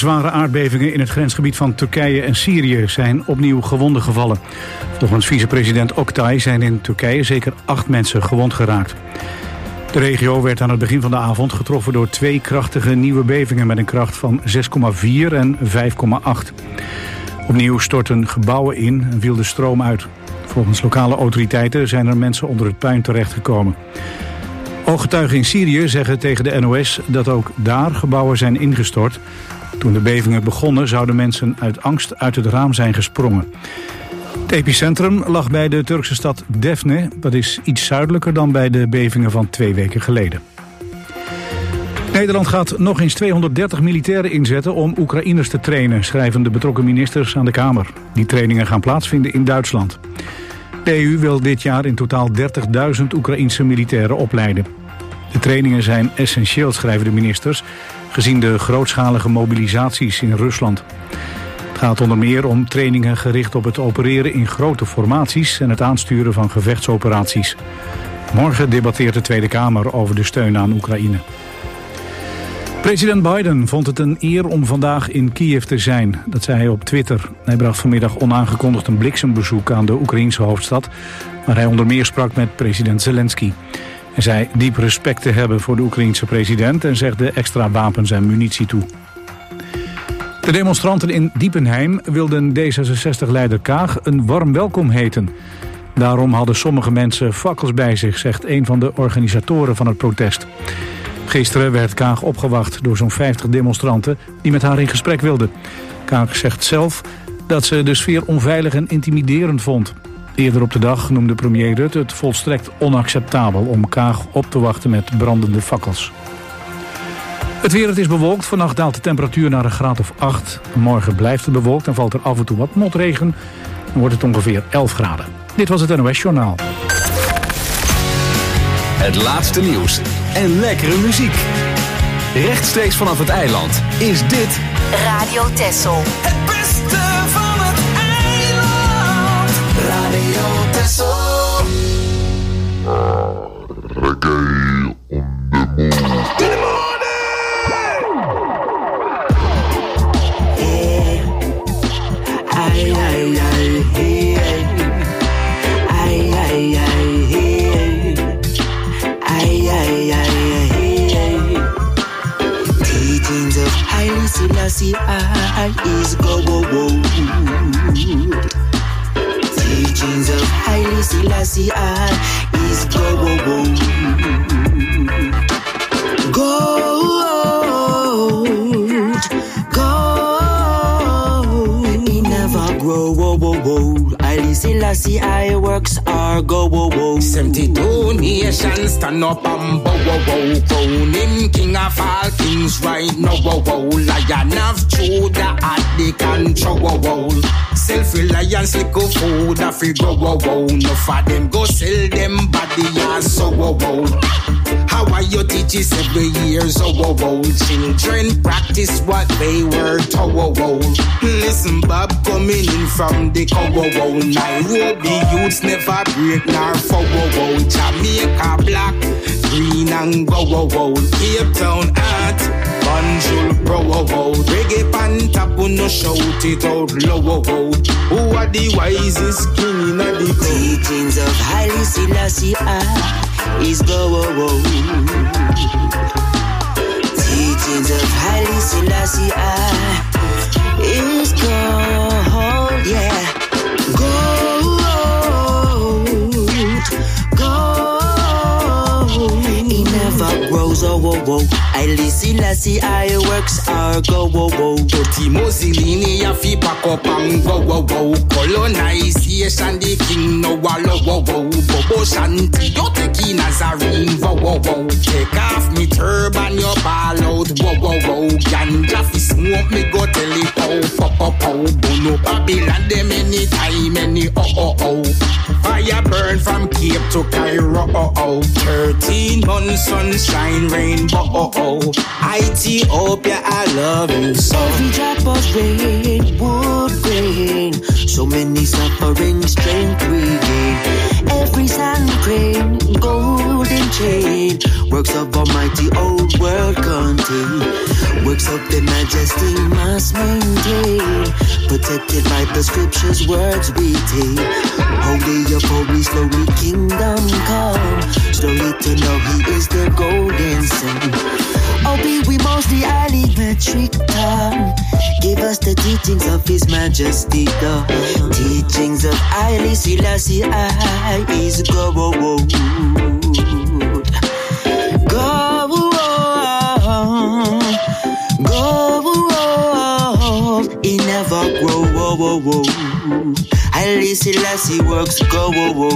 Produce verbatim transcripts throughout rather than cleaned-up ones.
zware aardbevingen in het grensgebied van Turkije en Syrië zijn opnieuw gewonden gevallen. Volgens vicepresident Oktay zijn in Turkije zeker acht mensen gewond geraakt. De regio werd aan het begin van de avond getroffen door twee krachtige nieuwe bevingen met een kracht van zes komma vier en vijf komma acht. Opnieuw stortten gebouwen in en viel de stroom uit. Volgens lokale autoriteiten zijn er mensen onder het puin terechtgekomen. Ooggetuigen in Syrië zeggen tegen de N O S dat ook daar gebouwen zijn ingestort. Toen de bevingen begonnen zouden mensen uit angst uit het raam zijn gesprongen. Het epicentrum lag bij de Turkse stad Defne. Dat is iets zuidelijker dan bij de bevingen van twee weken geleden. Nederland gaat nog eens tweehonderddertig militairen inzetten om Oekraïners te trainen, schrijven de betrokken ministers aan de Kamer. Die trainingen gaan plaatsvinden in Duitsland. De E U wil dit jaar in totaal dertigduizend Oekraïense militairen opleiden. De trainingen zijn essentieel, schrijven de ministers, gezien de grootschalige mobilisaties in Rusland. Het gaat onder meer om trainingen gericht op het opereren in grote formaties en het aansturen van gevechtsoperaties. Morgen debatteert de Tweede Kamer over de steun aan Oekraïne. President Biden vond het een eer om vandaag in Kiev te zijn. Dat zei hij op Twitter. Hij bracht vanmiddag onaangekondigd een bliksembezoek aan de Oekraïense hoofdstad, waar hij onder meer sprak met president Zelensky. Hij zei diep respect te hebben voor de Oekraïense president en zegde extra wapens en munitie toe. De demonstranten in Diepenheim wilden D zesenzestig-leider Kaag een warm welkom heten. Daarom hadden sommige mensen fakkels bij zich, zegt een van de organisatoren van het protest. Gisteren werd Kaag opgewacht door zo'n vijftig demonstranten die met haar in gesprek wilden. Kaag zegt zelf dat ze de sfeer onveilig en intimiderend vond. Eerder op de dag noemde premier Rutte het volstrekt onacceptabel om Kaag op te wachten met brandende fakkels. Het weer, het is bewolkt. Vannacht daalt de temperatuur naar een graad of acht. Morgen blijft het bewolkt en valt er af en toe wat motregen. Dan wordt het ongeveer elf graden. Dit was het N O S Journaal. Het laatste nieuws en lekkere muziek. Rechtstreeks vanaf het eiland is dit Radio Texel. Het beste van het eiland. Radio Texel. Reggae on the move. Ay, ay, ay, hey. Ay, ay, ay, hey. Ay, ay, ay, hey. Teachings of Haile Selassie I is go, wo, wo. Teachings of Haile Selassie I is go, wo, wo. Gold, gold, he never grow, wo, wo, wo. Haile Selassie I works are go, wo, wo. seventy-two nations stand up and bow, wow, wow. Crowning king of all kings right now, wow, wow. Lion of Judah at the control, wow, wow. Self-reliance, little food, I figure, wow, wow. No for them go sell them body, yeah, so, wow, wow. How are your teachers every year, so, wow, wow. Children practice what they were taught, wow, wow. Listen, Bob coming in from the cow, wow, wow. Nairobi youths never break nor fall, wow, wow. Jamaica black, green and go, wow, wow. Cape Town art, Banjul bro, wow, wow. Reggae pan tap, no shout it out low, wow, wow. Who are the wisest king in the crew? Teachings of Haile Selassie I is go, wow, wow. Teachings of Haile Selassie I is gold, yeah. Gold, gold. He never grows, oh, whoa, whoa. Haile Selassie I works are go, whoa, whoa. Dirty Mussolini a fi pack up and go, wow, wow. Colonization the king no wallow, wow, wow. Bobo Shanti you take in Nazarene, wow, wow, wow. Take off me turban, you ball out, wow, wow, wow. Ganja fi smoke, me go tell it pow, pow, pow, pow. Bono Babylon them any time, any oh, oh, oh. Fire burn from Cape to Cairo, oh, oh. Thirteen months sunshine, rainbow, oh, oh. Ethiopia, I love you so. Every drop of rain would rain. So many suffering, strength we gain. Every sun crane, golden chain. Works of Almighty old world contain. Works of the majesty must maintain. Protected by the scriptures, words retain. Holy of holies, slowly kingdom come. Slowly to know he is the golden sun. Oh, be we mostly highly metric tongue. Give us the teachings of his majesty, the teachings of Haile Selassie I is God. God, God, he never grow. Haile Selassie works go.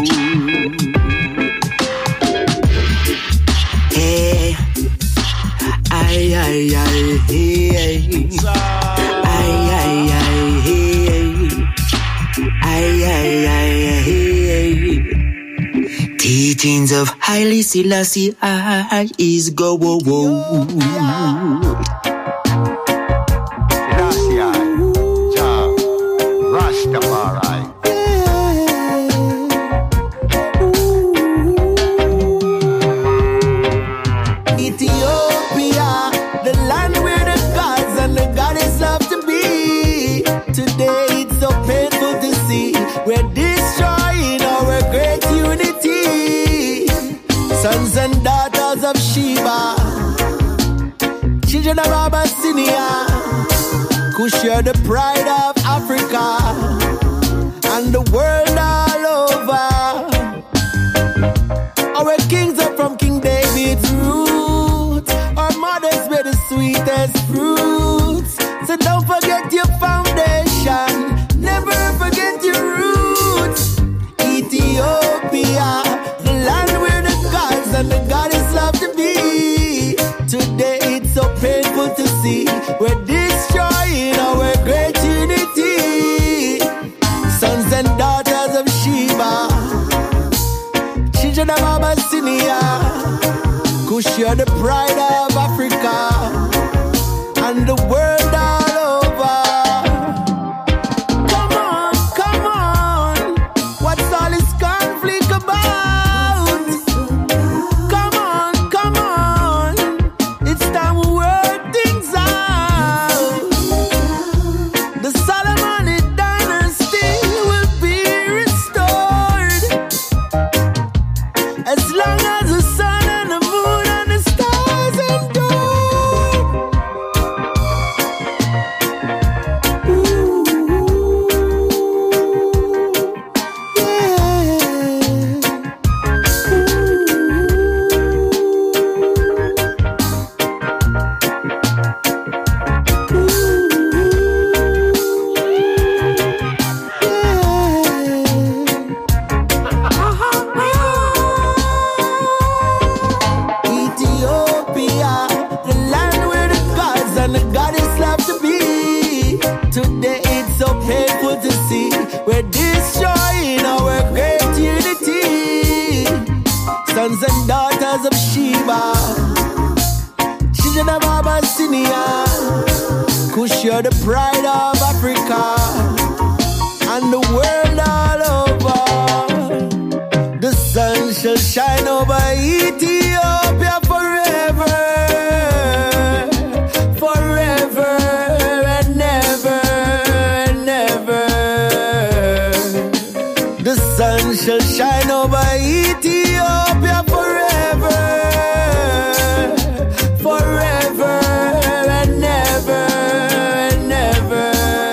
Hey, ay, ay, ay, hey, ay, ay, ay, hey, ay, ay, ay, hey. Teachings of Haile Selassie I is go. Selassie I, Jah, Rastafari. Sons and daughters of Sheba, children of Abyssinia, who share the pride of Africa and the world all over. Our kings are from King David's roots. Our mothers were the sweetest fruits. So don't forget your foundation. Never forget your roots. Ethiopia, the land where the gods and the goddess love to be. Today it's so painful to see we're destroying our great unity. Sons and daughters of Sheba, children of Abyssinia, who share the pride of Africa and the world all over. Come on, come on, what's all this conflict about? Come on, come on, it's time we work things out. The Solomonic dynasty will be restored as long as the sun and the moon and the stars endure. Ooh, Ethiopia, the land where the gods and the goddess love to be. Today it's so painful to see we're destroying our great unity. Sons and daughters of Sheba, children of Abyssinia, who share the pride of Africa and the world all over. The sun shall shine over Ethiopia forever, forever and ever and ever. The sun shall shine over Ethiopia forever, forever and ever and ever.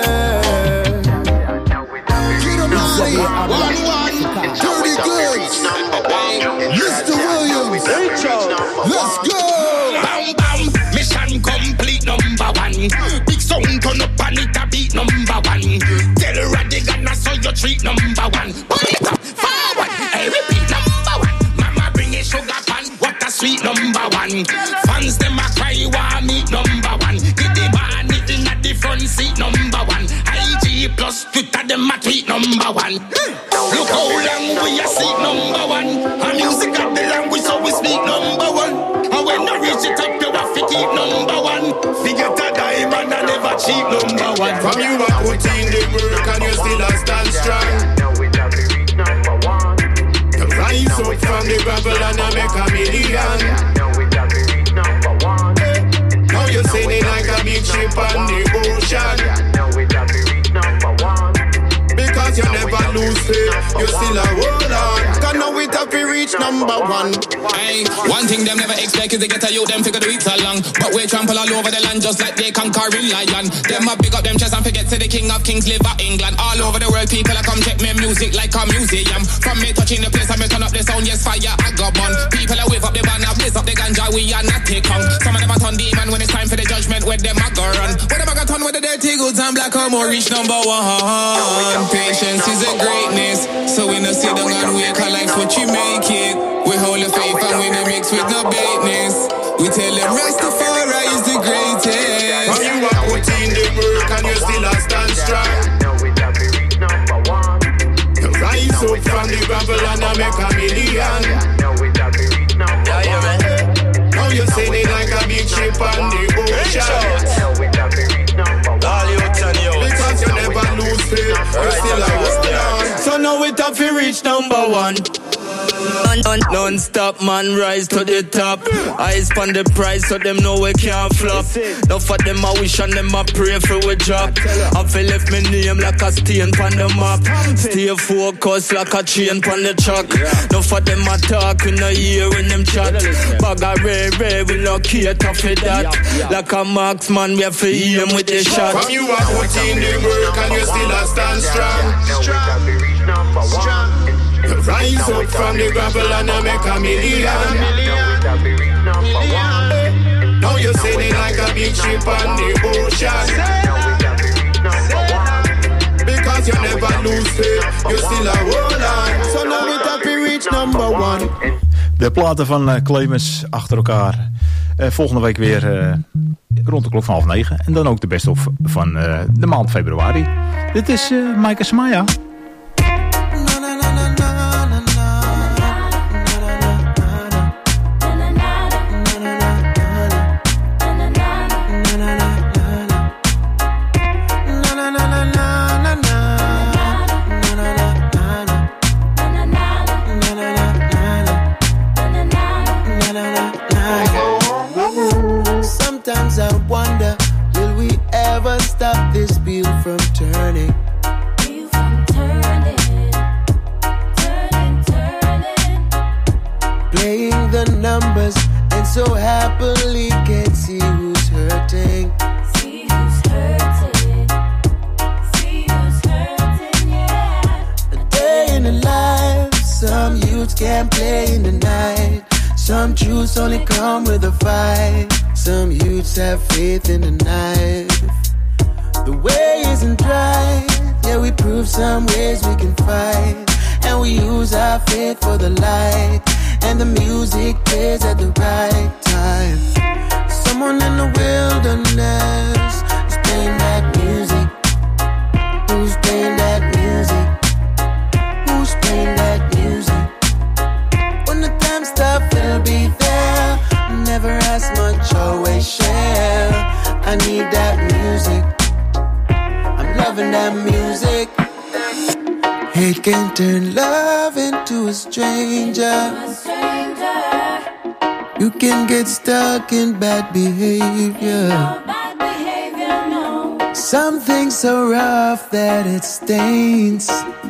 One, one, dirty goods. Mister Williams, let's go. Bam bam, mission complete number one. Big sound turn up and it a beat number one. Tell Radigan I saw your treat number one. Pull it up, forward, hey repeat number one. Mama bring a sugar pan, what a sweet number one. Fans them a cry want meet number one. Get the band it in at the front seat number one. I G plus Twitter them a tweet number one. Look how long we a seat number one. Our music of the language so we speak number one. And when you reach the top you have to keep number one. Figure to diamond and never cheap number one. From you a put in the work and you still a stand strong. To rise up from the gravel and and I make a million. Now you're sailing like a big ship on the ocean. Because you never lose faith, you still a hold on. Cause now we have to reach number one. Hey, one thing them never expect is they get a youth them figure the weeks along. But we trample all over the land just like they conquering lion. Them a big up them chest and forget to the king of kings live at England. All over the world people a come check me music like a museum. From me touching the place and me turn up the sound, yes fire I go burn. People a wave up the banner, blaze up the ganja, we are not take on. Some of them a turn demon when it's time for the judgment where them a go run. Where them a go turn with the dirty goods and black or more reach number one. Patience is a greatness, so we no sit down and wake our life what you make it. We hold the faith and we no mix with no baitness. We tell them Rastafari is the greatest. How you are putting the work and you still a stand strong. You rise up from the gravel and I make a million. Now you're sailing like a big ship on the ocean. Because you never lose faith, you still a hold on. So now we have to reach number one. Non-stop man rise to the top. Eyes on the prize so them know we can't flop. Enough of them a wish and them a pray for we drop. I feel left me name like a stain on the map. Stay focused like a chain on the track. Enough of them a talk we no hear when them chat. Bag a ray ray we no cater for that. Like a marksman we have to aim with the shot. From you are putting the work and you still a stand strong. Strong. Rise up from the gravel and I make a million. Now you're sailing like a big ship on the ocean. Because you never lose faith, you still a hold on. So now we have to reach number one. De platen van uh, Clemens achter elkaar. Uh, volgende week weer uh, rond de klok van half negen. En dan ook de best of van uh, de maand februari. Dit is uh, Maaike Samaya. Sometimes I wonder, will we ever stop this wheel from turning? Wheel from turning, turning, turning. Playing the numbers and so happily can't see who's hurting. See who's hurting, see who's hurting, yeah. A day in the life, some youths can't play in the night. Some truths only come with a fight. Some youths have faith in the knife. The way isn't right. Yeah, we prove some ways we can fight. And we use our faith for the light. And the music plays at the right time. Someone in the wilderness is playing that music. Who's playing that music? Who's playing that music? When the time's tough, it'll be there. Never ask much, always share. I need that music. I'm loving that music. Hate can turn love into a stranger. You can get stuck in bad behavior. Something so rough that it stains.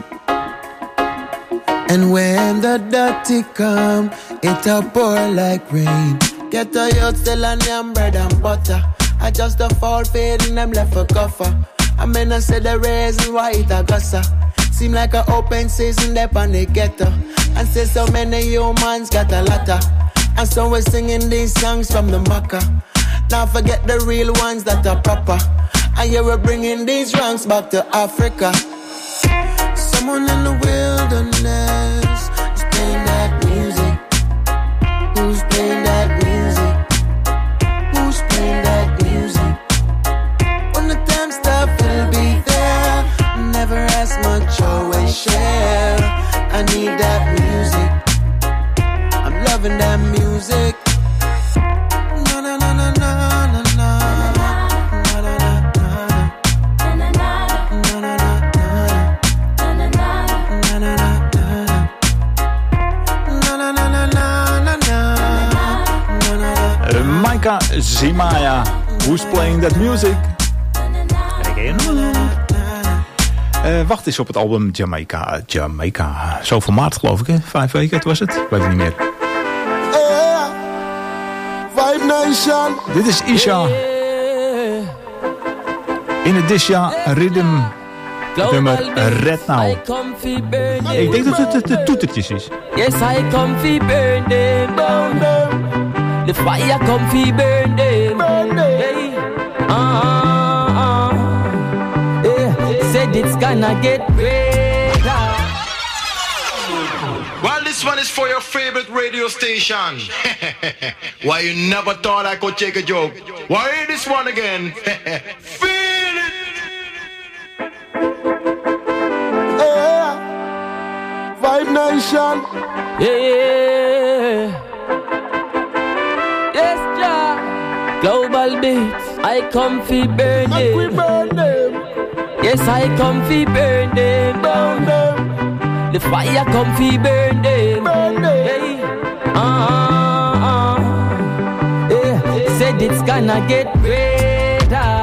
And when the dirty come, it'll pour like rain. Get a youth still on them bread and butter. I just a fall fade and them left for guffer. I mean I say the reason why it a gossa. Seem like a open season there on the ghetto. And say so many humans got a lotta. And so we're singing these songs from the Makkah. Now forget the real ones that are proper. And yeah, we're bringing these ranks back to Africa. Someone in the wilderness is playing that music. Who's playing that music? Who's playing that music? When the time's tough, it'll be there. Never ask much, always share. I need that music. I'm loving that music. Na na na na na na na. Zimaya. Who's playing that music? Uh, wacht eens op het album Jamaica. Jamaica. Zoveel maart geloof ik, hè? Vijf weken was het. Ik weet het niet meer. Yeah. Vibe Nation. Dit is Isha. In het Disha Rhythm. Het nummer Red Now. Ik denk dat het de, de toetertjes is. Yes, I come fi burn them down. The fire come fi burn them. Hey. Uh, uh, yeah. Said it's gonna get better. Well, this one is for your favorite radio station. Why you never thought I could take a joke? Why this one again? Feel it. Yeah. Vibe Nation. Yeah. Yes, Jah. Global beats. I come fi burn them. We burn them. Yes, I come fi burn them down. The fire come fi burn them. Burn them. Hey. Uh, uh, yeah. Said it's gonna get better.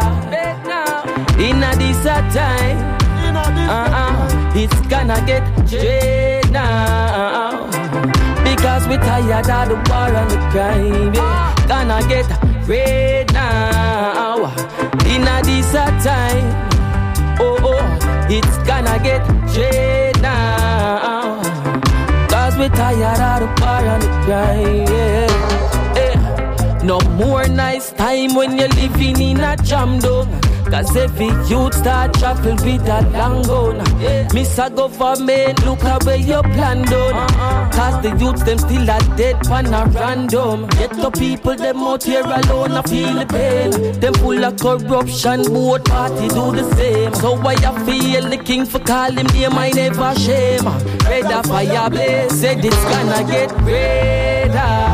Inna this a time. Uh-uh. It's gonna get straight now. Because we tired of the war and the crime. Yeah. Gonna get red now. Inna this a time. Oh, oh, it's gonna get straight now. Cause we tired of the war and the crime. Yeah. Yeah. No more nice time when you're living in a jam dome. Cause every youth start travel with a long gun. Yeah. Miss a government, look at where your plan done. Uh-uh. Cause the youths them still a dead pan a random. Get the people them out here alone a feel the pain. Them full of corruption, both party do the same. So why I feel the king for call him name I never shame. Red a fire blaze, said it's gonna get redder.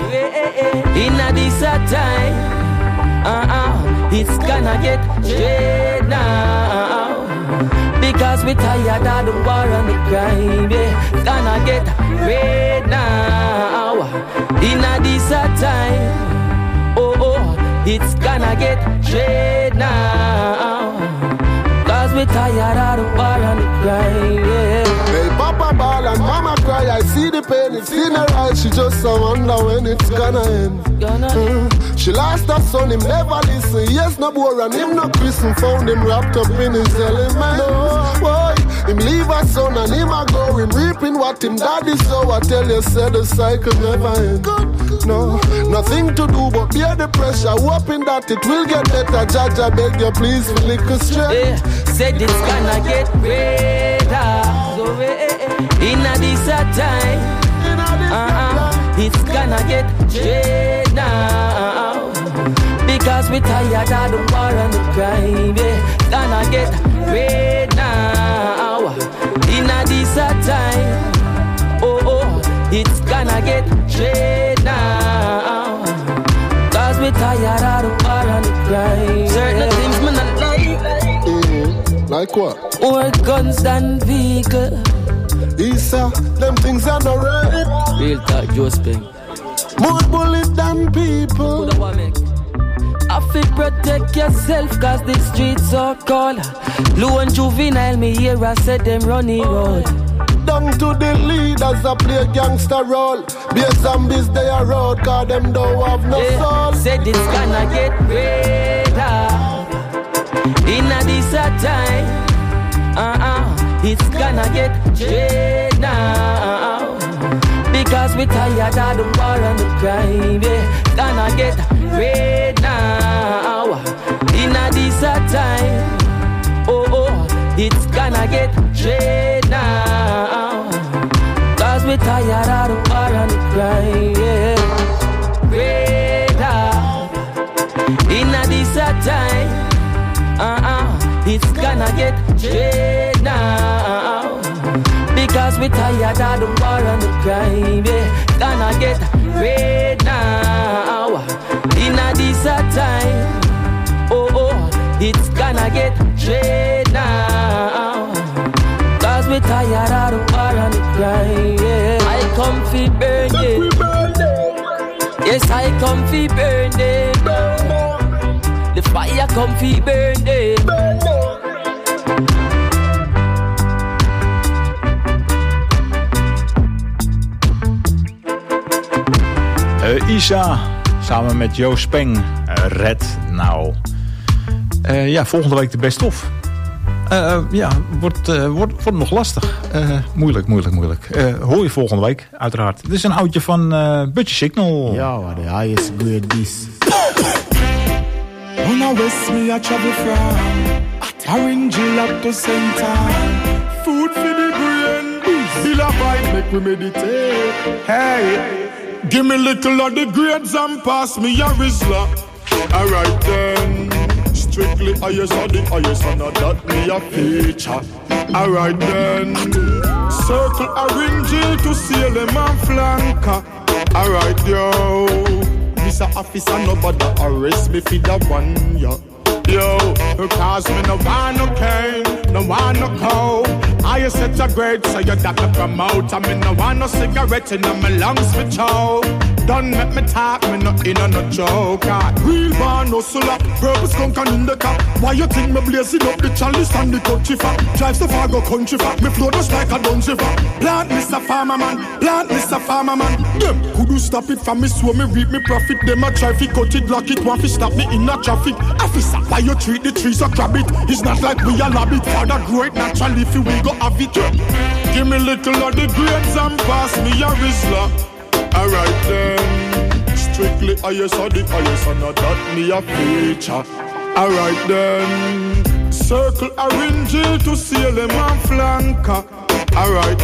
Inna this a time. Uh-uh. It's gonna get straight now. Because we tired of the war and the crime. Yeah. It's gonna get red now. Inna this a time. Oh, oh. It's gonna get straight now. Cause we tired of the war and the crime. Yeah. Hey, Papa ball and Mama cry. I see the pain, it's in her eyes. She just a wonder when it's gonna end. Gonna mm. She lost her son, him never listen. Yes, no boy and him no Christian. Found him wrapped up in his elements. Boy, him leave her son and him a going reaping what him daddy so. I tell you, said the cycle never end. No, nothing to do but bear the pressure, hoping that it will get better. Jaja, beg you please for liquor straight. Yeah, said it's gonna get better. So eh, inna this a time, uh-uh, it's gonna get straight now. Because we tired of the war and the crime. Yeah, gonna get red now. Inna this a time. Oh oh, it's gonna get straight now. Cause we tired of the war and the crime. Certain yeah. things me not like. Mm-hmm. Like what? More guns than vehicle. Isa, them things are not right. Real talk, Jospin. More bullets than people. I feel protect yourself cause the streets are cold. Blue and juvenile, me hear I said them running road. Down to the leaders I play gangster role. Be a zombies they are road cause them don't have no yeah. soul. Said it's gonna get better. Inna this a time. Uh-uh, it's gonna get straight now. Because we tired of the war and the crime. Yeah, gonna get red now. Inna this a time. Oh oh, it's gonna get straight now. Cause we tired of the war and the crime. Yeah, red now. Inna this a time. Uh-uh, it's gonna get straight now. Because we tired of the war and the crime. Yeah, gonna get red now. Inna this a time. Oh oh, it's gonna get straight now. Cause we tired of the war and the crime. Yeah, I come fi burn them. Yes, I come fi burn them. come fi burn them. Uh, Isa, samen met Jo Speng, uh, Red Now. Uh, ja, volgende week de best of. Uh, ja, wordt, uh, wordt, wordt nog lastig. Uh, moeilijk, moeilijk, moeilijk. Uh, hoor je volgende week, uiteraard. Dit is een oudje van uh, Butcher Signal. Ja, wat de highest grade this. On a west me a travel from Orange up to center. Food for the brain, still a vibe make we meditate. Hey, give me little of the grades and pass me a Rizla. Alright then, strictly highest of the highest and not that me a feature. Alright then, circle orange to seal them and flanker. Alright yo, Mister Officer nobody arrest me for that one yo. Yo, cause me no want no cane, no want no coke. I set a grade so you that me promote. I me no want no cigarette in my lungs for choke. Don't make me talk, me no in on no joke. Real born hustler, purpose conquer in the car. Why you think me blazing up the chalice and the country fat? Drive so far go country fat, me flow just like a dungeon fat. Plant Mister Farmer man, plant Mister Farmer man. Them could you stop it from me so me reap me profit? Them a try fi cut it, lock it, want fi stop me in a traffic. Officer, why you treat the trees so crab it? It's not like we a lab it. Father grow it naturally if we go have it. Give me little of the grades and pass me a Rizla. Alright then, strictly highest of the highest and not that me a feature. Alright then, circle orange to seal them and flanker. Alright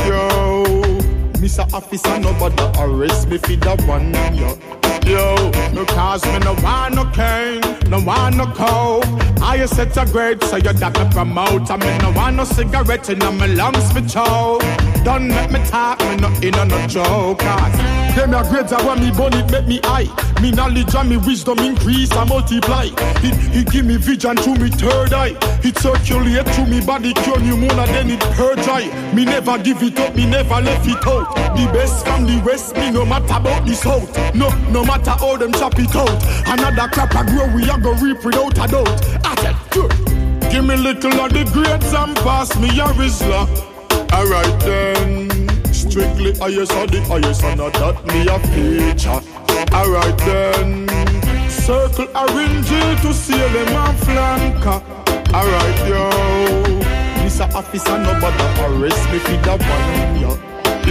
yo, Mister Officer nobody arrest me for that one yo. Yo, cause me no want no cane, no want no coke. I set a grade so you that me promote. I me no want no cigarette in my lungs for choke. Don't make me talk, me no in on no joke. Them a grades I want me bun it make me high. Me knowledge and me wisdom increase and multiply. It, it give me vision to me third eye. It circulate through me body, cure pneumonia, then it purge eye. Me never give it up, me never left it out. The best from the west, me no matter about the south. No, no matter how them chop it out. Another crop I grow, we a go reap without a doubt. I said, good. Give me little of the grades and pass me a Rizla. Alright then, strictly highest of the highest and not that me a feature. Alright then, circle orange to seal them and flanker. Alright yo, Mister Officer nobody arrest me for that one yo.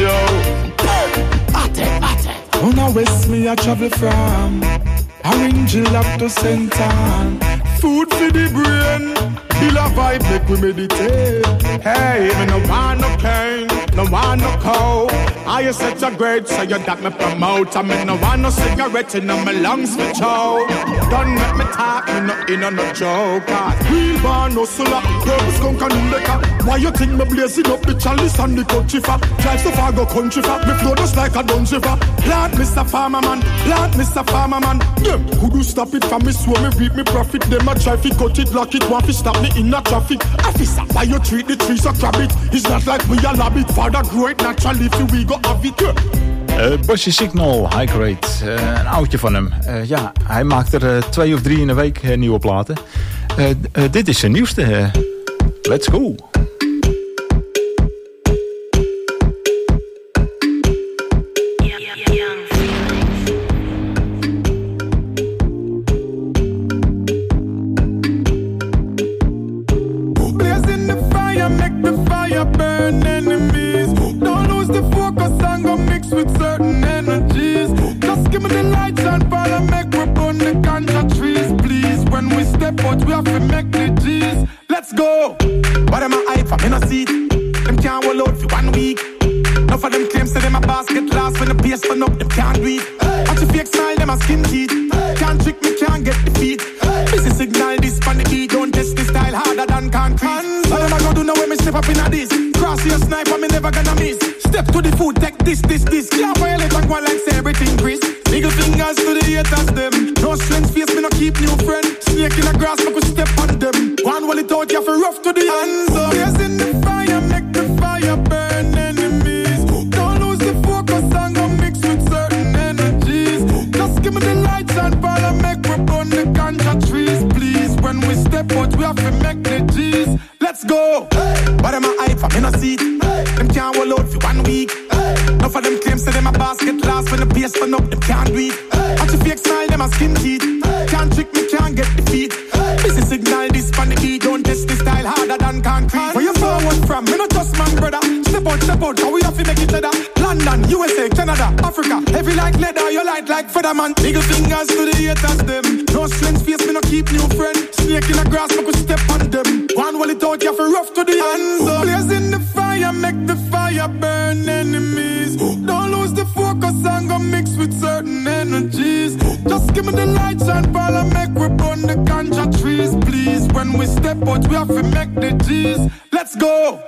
Yo, ate, ate. On a west me a travel from Orange up to center. Food for the brain, feel a vibe make we meditate. Hey, me no want no cane, no want no coke. I set a grade so you that me promote. I me no want no cigarette in my lungs for choke. Don't make me talk, me no in on no joke. Real born hustler, purpose conquer in the car. Why you think me blazing up the chalice and the country fat? Drive so far go country fat, me flow just like a dungeon fat. Plant Mister Farmer man, plant Mister Farmer man. Them could you stop it from me so me reap me profit? Them a try fi cut it, lock it, want fi stop me in a traffic. Officer, why you treat the trees so crab it? It's not like we a lab it. Father grow it naturally if we go have it. Uh, Butcher Signal, High Grade, uh, een oudje van hem. Uh, ja, hij maakt er uh, twee of drie in een week uh, nieuwe platen. Uh, uh, dit is zijn nieuwste. Uh, let's go. But we have to make the G's. Let's go. What am I hype for? Me no see it. Them can't roll out for one week. Enough of them claims to them a basket last when the pace turn up. Them can't do it. Watch your fake smile, them a skin teeth. Can't trick me, can't get defeat. Busy signal this pan the beat. Don't test the style harder than concrete. So them a go do now when me step up in a this. Cross your sniper, me never gonna miss. Step to the foot, take this, this, this. Can't violate and go like say everything Chris. Nigga fingers to the haters them. No strength face, me no keep new friend. Snake in the grass, make we step on them. One wall it out, you have to rough to the hands up. Yes, in the fire, make the fire burn enemies. Don't lose the focus and go mix with certain energies. Just give me the lights and ball and make we burn the ganja trees, please. When we Let's go. But them a hype for me no seat. Them can't hold out for one week. Enough of them claims say them a basket last when the pace turn up, them can't do it. Watch your fake smile, them a skin teeth. Can't trick me, can't get defeat. Busy signal this pan the beat, don't test the style harder than concrete. Where you forward from? Me not just man brother. Step out, step out, cause we have to make it better. London, U S A, Canada, Africa. Heavy like leather, you light like feather man. Middle fingers to the haters them. No strength face, me no keep new friend. Snake in the grass, make we step on them. One wall it out, you have to rough to the hands up. Blaze in the fire, make the fire burn enemies. Don't lose the focus and go mix with certain energies. Just give me the light, shine, ball and make we burn the ganja trees, please. When we step out, we have to make the G's. Let's go.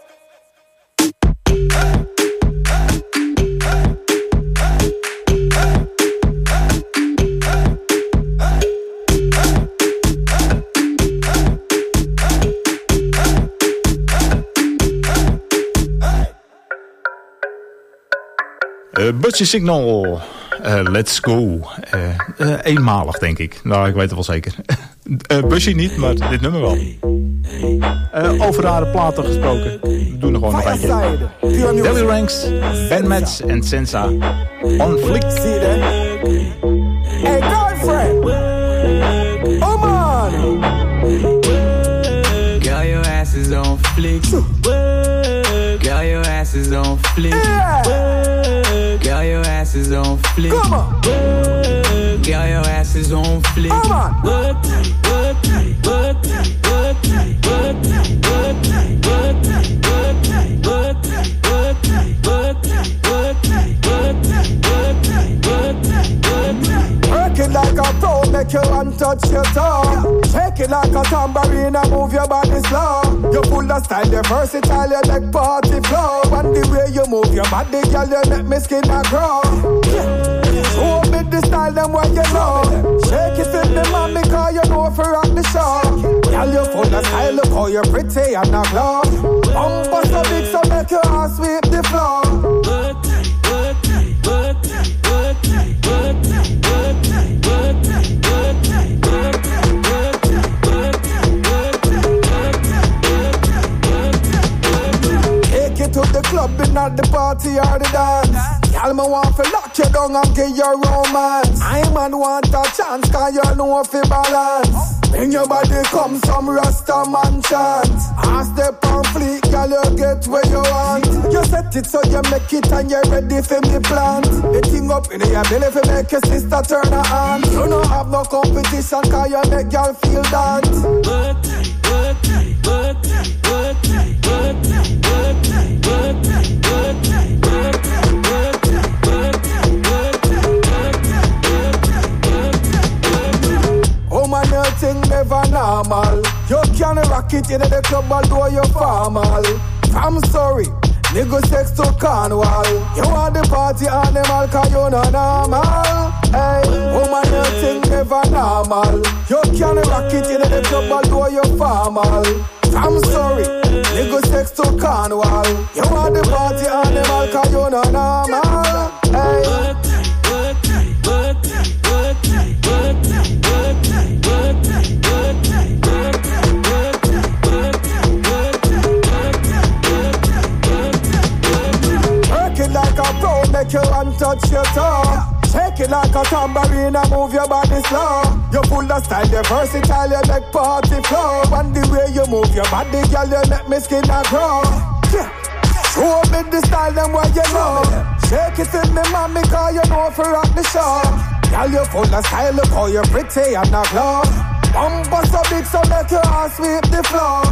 Uh, Budgie Signal, uh, let's go. Uh, uh, eenmalig, denk ik. Nou, ik weet het wel zeker. uh, Budgie niet, maar dit nummer wel. Uh, over rare platen gesproken. We doen er gewoon nog eentje. Deli Ranks, Ben Metz en Sensa. On Flick. Hey, girlfriend. Oh, man. Girl, your ass is on flick. Girl, your ass is on flick. Yeah. Girl, your ass is on flick. Come on. Girl, your ass is on flick. Come on. Work it like a pro, make you untouch your toe. Shake it like a tambourine and move your body slow. You full of style, you're versatile, you make party flow. And the way you move your body, girl, you make me skin a grow. Show me the style, them what you know. Shake it with me, man, because you know for rock the show. Girl, you full of style, look how you're pretty and a glow. Bumper so big, so make your ass sweep the floor. To the club and not the party or the dance. Y'all me want to lock you down and give you romance. I man want a chance cause you know if you balance. Bring your body come some Rasta man chant. I step on fleek, girl you get where you want. You set it so you make it and you're ready for me plant. The thing up in your belly for make your sister turn her on. You don't have no competition cause you make y'all feel that. Oh man, your thing never normal. You can rock it in the club although you're formal. I'm sorry, nigga sex to carnival. You want the party animal cause you no normal. Hey, oh man, your thing never normal. You can rock it in the club although you're formal. I'm sorry, nigga sex to carnival. You want the party animal cause you no normal. Hey. Work it like a pro, make you untouch your toe. Shake it like a tambourine and move your body slow. You full of style, you're versatile, you make party flow. And the way you move your body, girl, you make me skin a grow. Yeah. Show me the style, them what you know. Shake it with me, mommy, cause you know for rock the show. Girl, you full of style, look how you're pretty and a glow. Bumper so big, so make your ass sweep the floor.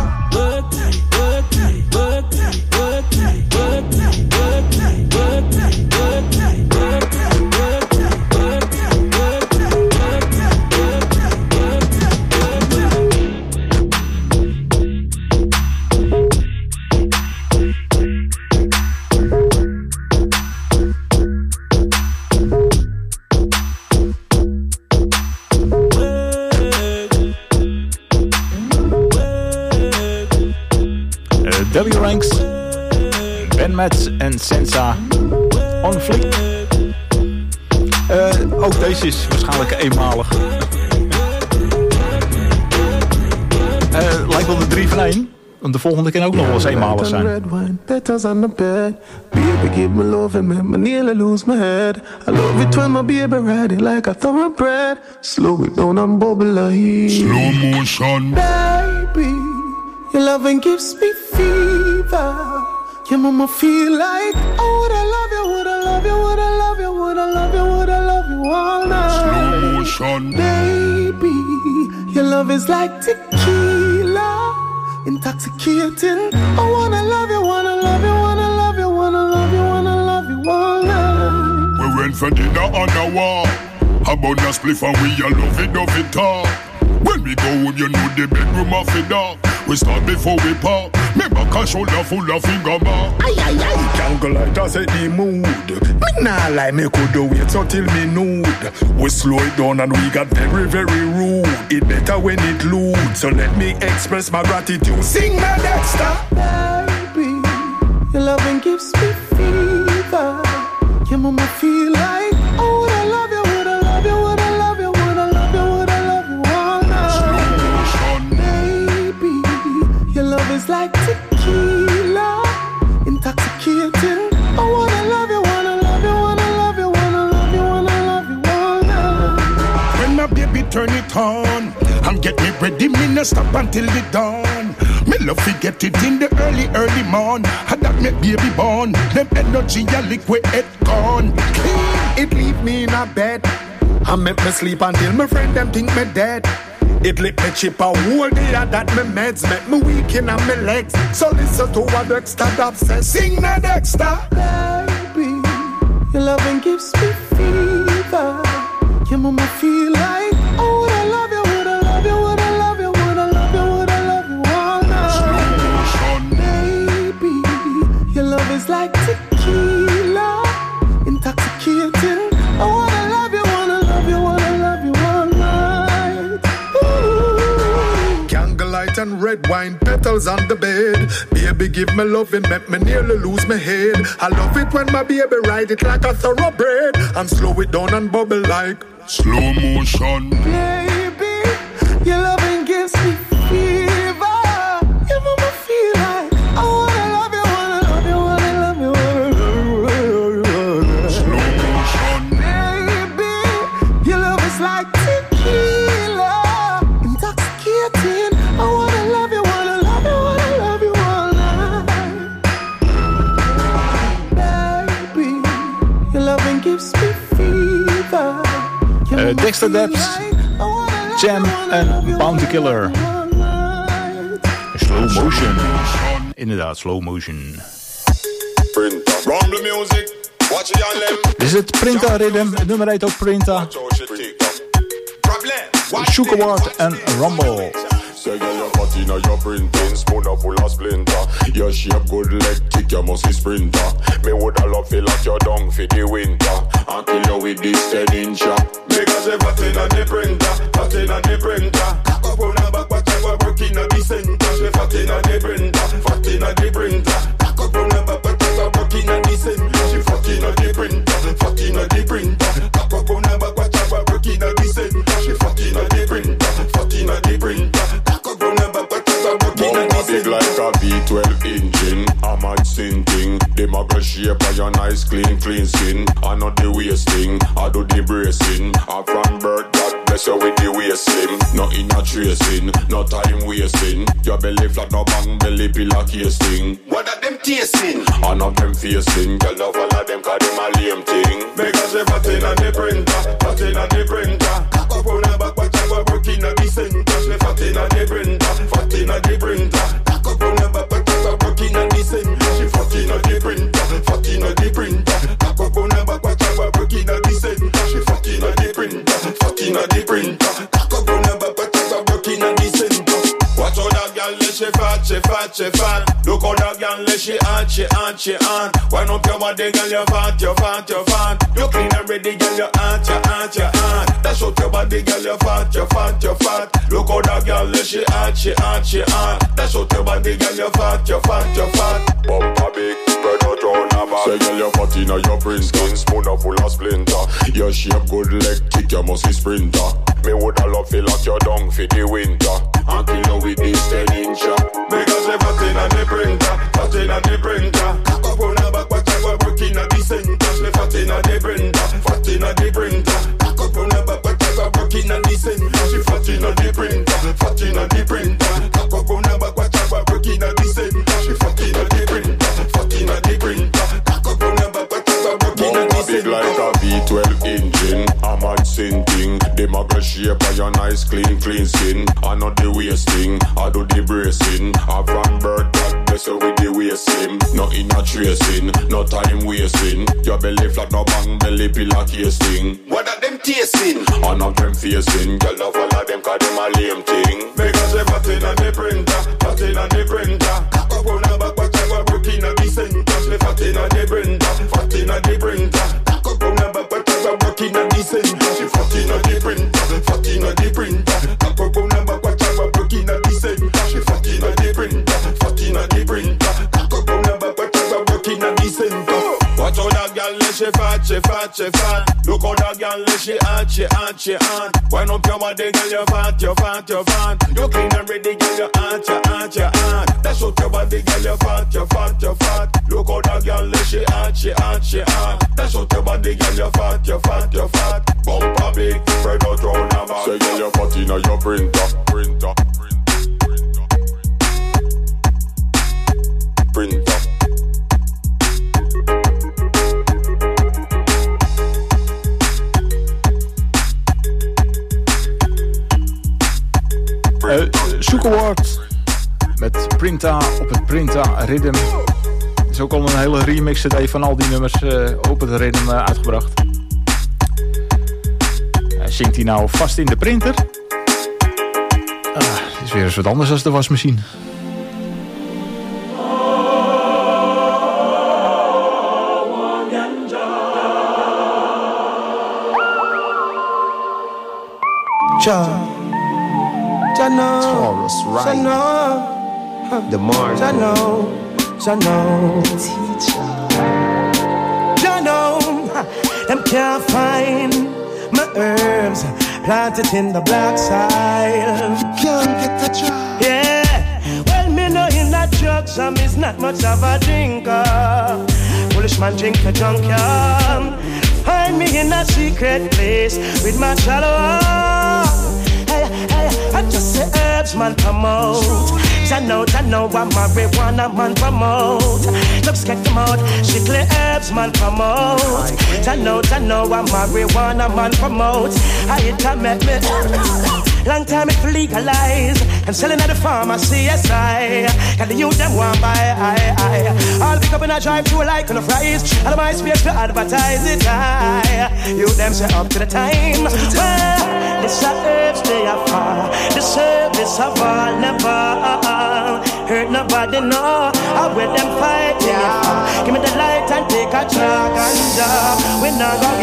Deli Ranks, Ben Metz en Sensa, On Flick. Uh, ook deze is waarschijnlijk eenmalig. uh, lijkt wel de drie van één. de volgende keer ook nog wel eens eenmalig zijn. Red wine, petals on the bed. Baby, give me love and make me nearly lose my head. I love it when my baby ride it like a thoroughbred. Slow it down and bubble like slow motion. Baby, your loving gives me fever. Your mama feel like, oh, would I love you, would I love you, would I love you, would I love you, would I love you all night. Slow motion. Baby, your love is like tequila, intoxicating. I wanna love you, wanna love you, wanna love you, wanna love you, wanna love you all night. We went for dinner on the wall. How about a spliff and we all love it, love it all. When we go home, you know the bedroom of it dog. We start before we pop. Me back a shoulder full of finger mark. Aye, aye, aye. Jungle light a set the mood. Me nah lie, me could do wait until me nude. We slow it down and we got very, very rude. It better when it lewd. So let me express my gratitude. Sing my Dexter. Baby, your loving gives me fever. Your mama feel like, oh, would I love you, would I love you, would I love you, would I love you, would I love you all night. Baby, your love is like tequila, intoxicating. I wanna love you, wanna love you, wanna love you, wanna love you, wanna love you all night. When my baby turn it on, I'm getting ready, me no stop until the dawn. Me love to get it in the early, early morn. Had that make baby born. Them energy a liquid it gone. Clean, it leave me in a bed. I make me sleep until my friend them think me dead. It lick me chip a whole day that me meds make me weak in my legs. So listen to what Dexter Dub says. Sing na Dexter. Baby, your loving gives me fever. Your mama feel like, oh, would I love you, would I love you, would I love you, would I love you, would I love you all night. Baby, your love is like tequila, intoxicating. I wanna love you, wanna love you, wanna love you all night. Ooh. Candlelight and red wine, petals on the bed. Baby, give me love and make me nearly lose my head. I love it when my baby ride it like a thoroughbred and slow it down and bubble like slow motion. Baby, your loving gives me fever. Your mama feel like, I wanna love you, wanna love you, wanna love you, wanna love you. Slow motion. Baby, your love is like tequila, intoxicating. I wanna love you, wanna love you, wanna love you all night. Baby, your loving gives me fever. Uh, Dexter Dubs, Jam en Bounty Killer. Slow motion. Inderdaad, slow motion. Dit is het Printa Rhythm. Het nummer heet ook Printa. Sugarward en Rumble. Say girl, your body now your printing, spoon full of splinter. Your shape good leg kick, you must be sprinter. Me woulda love feel like your dung for the winter, and kill you with this ten incher. Because you fat inna the printer, fat inna the printer. Cock up on the back, watch you work inna the center. She fat inna the printer, fat inna the printer. Cock up on the back, watch you work inna the center. She fat inna the printer, fat inna the printer. Cock up on the back, watch you work inna the center. She fat inna the printer, fat inna the printer. Bumper big like a V twelve engine, a mad sinking. Them a go shape of your nice clean, clean skin. I not the wasting, I do the bracing. I'm from birth, God bless you with the waist slim. Not in a tracing, no time wasting. Your belly flat, no bang belly pillar casing. What are them tasting? I not them facing. Girl love all of them cause them a lame thing. Because they fat in on the printer, fat in on the printer. Cock up on the back, watch you a work in the center. She fat in on the printer, fat in on the printer. Cock up on the back, watch you a work in the center. She fat in on the printer, fat in on the printer. Cock up on the back, watch you a work in the center. She fat in on the printer, fat in on the printer. Cock up on the back, watch you a work in the center. Watch out that girl, let she fat, she fat, she fat. Look how that girl, let she hot, she hot, she hot. Wind up your body, girl, you fat, you fat, you fat. You clean and ready, girl, you hot, you hot, you hot. Dash out your body, girl, you fat, you fat, you fat. Look how that girl, let she hot, she hot, she hot. Dash out your body, girl, you fat, you fat, you fat. Bumper big, spread out round her back. Say girl, you fat inna your printing, spoon full of splinter. Your shape good leg kick, you must be sprinter. Me woulda love feel like your dung for the winter, and kill you with this ten incher. Because if I clean, clean skin. I know the wasting, I do the bracing. I from birth, God bless you with the waist slim. Nothing not tracing, no time wasting. Your belly flat, no bang, belly pillar casing. What are them tasting? I know them facing. Girl, no follow them, cause them a lame thing. Because they fat in on the printer, fat in on the printer. Cock up on the back, but I was working on the center. She fat in on the printer, fat in on the printer. Cock up on the back, but I was working on the center. She fat in on the printer, fat in on the printer. Cock up on the back, but I was working on the center. She fat in on the printer, fat in on the printer. Cock up on the back, but I was working on the center. Watch how that girl let she fat, she fat, she fat. Look how that girl let she hot, she hot, she hot. Wind up your body, girl, you fat, you fat, you fat. You clean and ready, girl, you hot, you hot, you hot. Dash out your body, girl, you fat, you fat, you fat. Look how that girl let she hot, she hot, she hot. Dash out your body, girl, you fat, you fat, you fat. Bumper big, spread out round the back. Say, girl, you fat inna your printer, printer, printer, printer. Uh, Zoek Award met Printa op het Printa Rhythm. Er is ook al een hele remix C D van al die nummers uh, op het Rhythm uh, uitgebracht. Uh, zingt hij nou vast in de printer? Uh, het is weer eens wat anders dan de wasmachine. Ciao. Jano, Taurus, right? Jano, The Mars. Jano, Jano, Jano. Them can't find my herbs planted in the black soil. Can't get the job. Yeah, well, me know in that drugs, I'm is not much of a drinker. Foolish man drink a junkyard. Find me in a secret place with my shallow. I just say herbs man promote. I know, I know what marijuana man promote. Looks get them out, strictly herbs man promote. I know, I know what marijuana man promote. I it can make me long time it legalize and selling at the pharmacy. Yes I, can the youth them want buy. I, I, I'll pick up in a drive through like on the fries. All of my space to advertise it. I, you them say up to the time. Well, this a herbs they are far. The service of all never hurt nobody, no. I with them fight, yeah. Give me the light and take a drag and we not go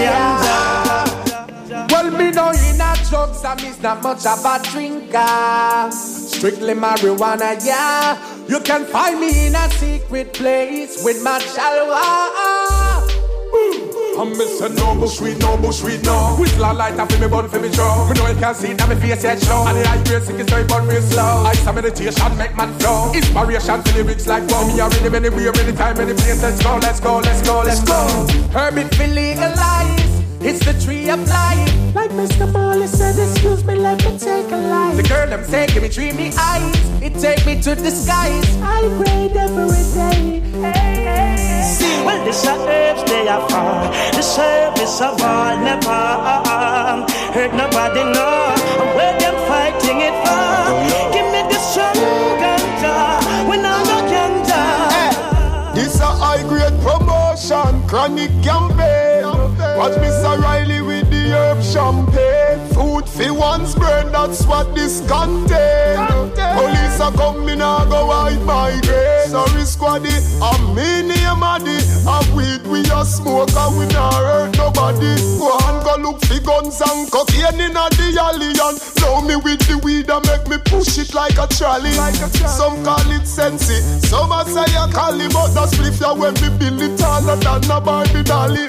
ganja. Well, me know in a drugs, I miss not much of a drinker. Strictly marijuana, yeah. You can find me in a secret place with my shalwa. I'm Mister Noble Sweet, Noble Sweet, no. With la light up in me bun for me show. Me know you can see that me face yet show. And the high grade sick is very bun real slow. I some meditation make man flow. Inspiration for lyrics like wow. Me are ready, anywhere, anytime, any place. Let's go, let's go, let's go, let's go. Herb it feel legalized. It's the tree of life. Like Mister Marley said, excuse me, let me take a life. The girl them say, give me three me eyes. It take me to the skies. I pray every day. Hey, hey, hey. See, well, this are herbs they are far. The service of all never hurt nobody, no. And where them fighting it for? Give me the strong ganja. When I'm not ganja. Hey, this a high grade promotion, chronic campaign. Watch Mister Riley with the herb champagne. Food for one's brain, that's what this contain. Police are coming, I go hide my grave. Sorry squaddy, I'm me name Addy. A weed we a smoke and we not hurt nobody. Go and go look for guns and cocaine in a the alien. Know me with the weed and make me push it like a trolley. Some call it sensei, some a say a cali. But that's spliff ya when me build it taller than a Barbie dolly.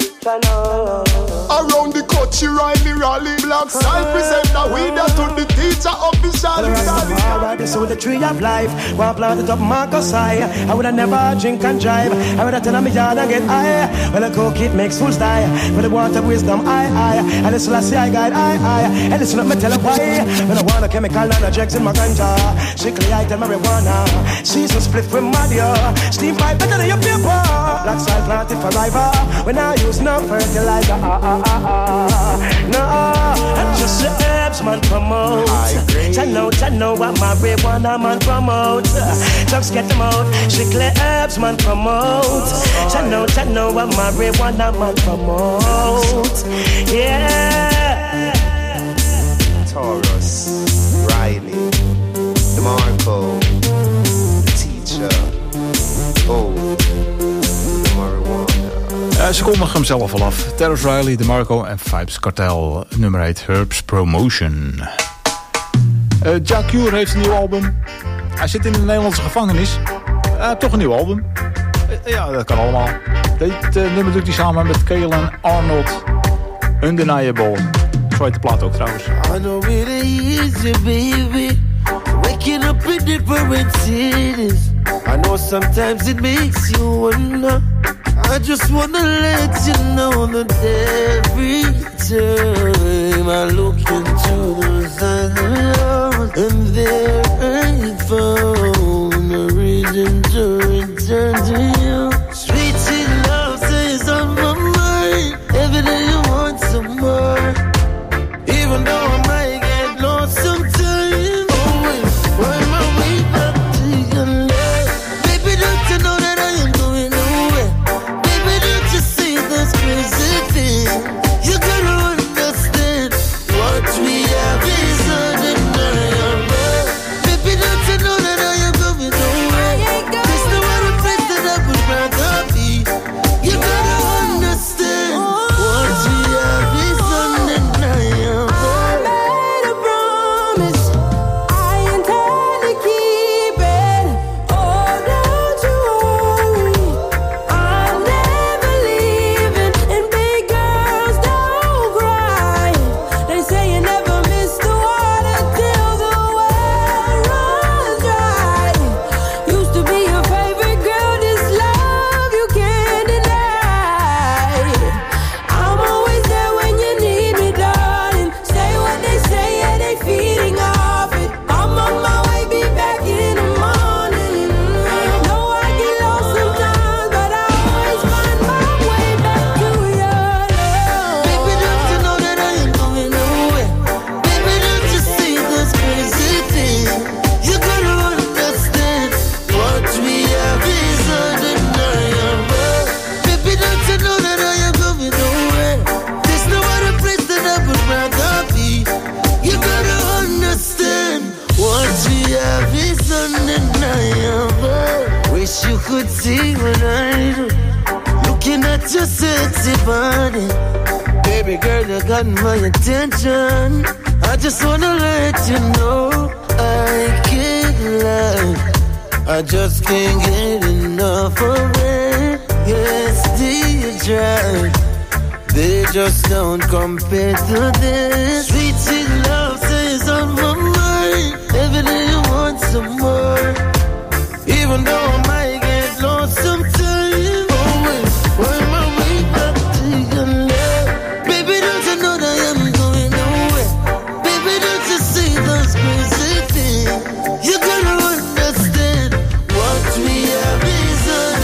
Around the country, Riley rally. Black side present the weed to the teacher officially. Alright, this is the tree of life. One planted up Marcus high. I would have never drink and drive. I would have turn on my yard and get high. Well, a coke it makes fools die. For the water of wisdom, I, I. And this last I guide, I, I. And listen up, me tell her why. When I want a chemical and a drugs in my ganja. Strictly I tell marijuana. Season split with Madio. Steam pipe better than your paper. Black side planted forever. When I use no fertilizer. Uh, uh, No, just the herbs man promote. I know, I know what marijuana man promote. Drugs get them out, strictly herbs man promote. I know, I know what marijuana man promote. Yeah. Taurus, Riley, DeMarco, the teacher, oh, the marijuana. Uh, ze kondigen hem zelf al af. Taurus, Riley, DeMarco en Vibes Cartel. Nummer heet Herbs Promotion. Uh, Ja Cure heeft een nieuw album. Hij zit in de Nederlandse gevangenis. Uh, toch een nieuw album. Uh, ja, dat kan allemaal. Dit uh, nummer doet hij samen met Kaelan Arnold. Undeniable. Zo heet de plaat ook trouwens. I know it ain't easy, baby. Waking up in different cities. I know sometimes it makes you wonder. I just wanna let you know that every time I look into those eyes, and there ain't found a reason to return to you. Sweet, sweet love says on my mind. Every day you want some more. Even though I might get lost sometimes, always find my way back to your love. Baby, don't you know that I am going nowhere? Baby, don't you see this crazy thing? You gotta understand what we have is undeniable. Baby, don't you know that I am going nowhere? There's no other place that I would rather be. You gotta understand what we have is undeniable. Could see what I do, looking at your sexy body. Baby girl, you got my attention. I just wanna let you know I can't lie, I just can't get enough of it. Yes, they try, they just don't compare to this. Sweet, sweet love says on my mind. Every day you want some more. Even though I might get lost sometimes, always find my way back to your love. Baby, don't you know that I am going nowhere? Baby, don't you see those crazy things? You gotta understand what we have is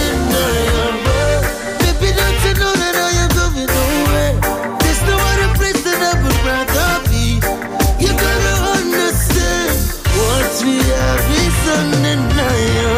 undeniable. Baby, don't you know that I am going nowhere? There's no other place that I would rather be. You gotta understand what we have is undeniable.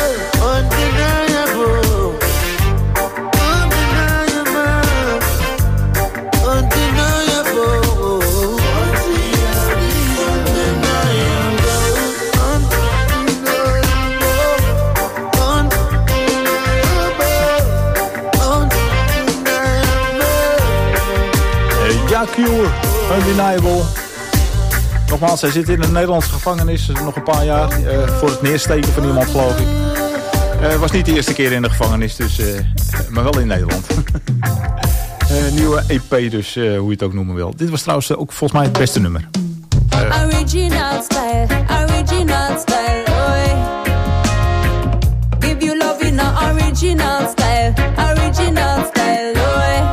Ja Cure, Undeniable. Nogmaals, hij zit in een Nederlandse gevangenis, nog een paar jaar, uh, voor het neersteken van iemand, geloof ik. Het uh, was niet de eerste keer in de gevangenis, dus, uh, maar wel in Nederland. uh, nieuwe E P dus, uh, hoe je het ook noemen wil. Dit was trouwens uh, ook volgens mij het beste nummer. Uh, original style, original style, oh. Give you love in a original style, original style, oh.